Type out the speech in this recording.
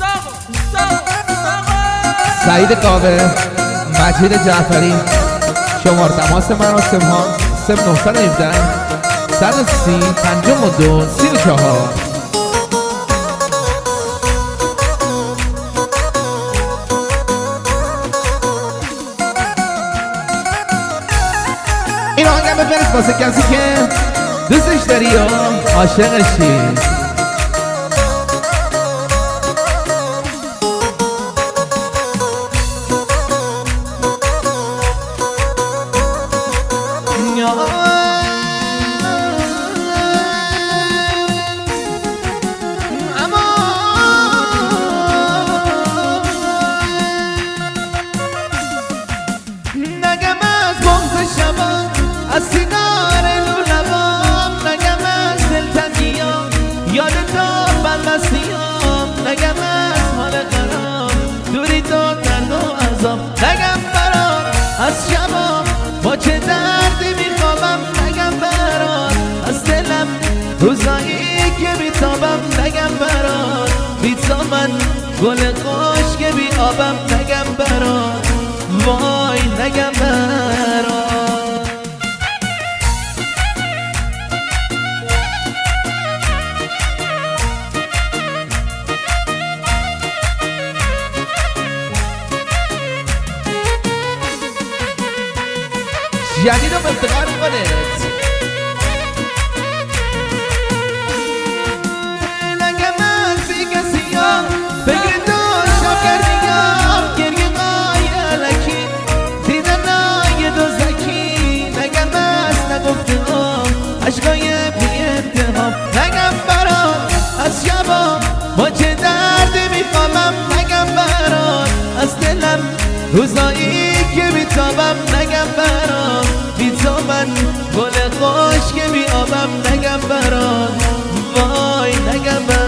سعید کاوه، مجید جعفری. شمار تماس مراسم ها 0917 130 52 34. این آهنگم بفرست واسه کسی که دوستش داری یا عاشقشی. از سیگار لولبام نگم از دلتنگیام یادتان بدمستیام نگم از حال قرام دوری تو درد و عذاب نگم برات از شبام با چه دردی میخوابم نگم برات از دلم روزایی که بیتابم نگم برات بیتابم گل خشک بی آبم نگم برات وای نگم برات. جدید رو افتخار کنید. نگم از بی کسی ها فکر تو شب کردیم گریه های علکی دیدن های دوزکی نگم از نگفته ها عشقای بی انتهام نگم برات از شبا با چه دردی میخوامم نگم برات از دلم روزایی که بیتابم نگم برات بیتابم گل خشک بی آبم نگم برات وای نگم برات.